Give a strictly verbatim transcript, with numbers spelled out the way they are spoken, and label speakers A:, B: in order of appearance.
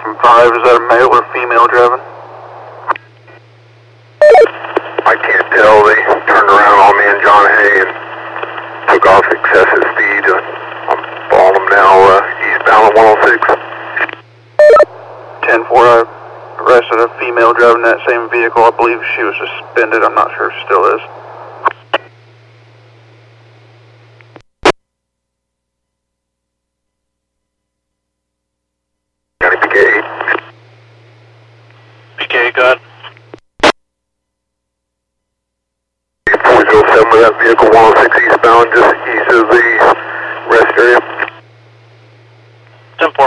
A: from five, is that a male or female driving?
B: I can't tell. They turned around on me and John Hay and took off excessive speed. I'm following them now uh, eastbound on one oh six.
A: ten four, I arrested a female driving that same vehicle. I believe she was suspended. I'm not sure if she still is.
B: County P K eight.
C: P K, go ahead.
B: four oh seven with that vehicle, one oh six eastbound, just east of the rest area.
C: ten four.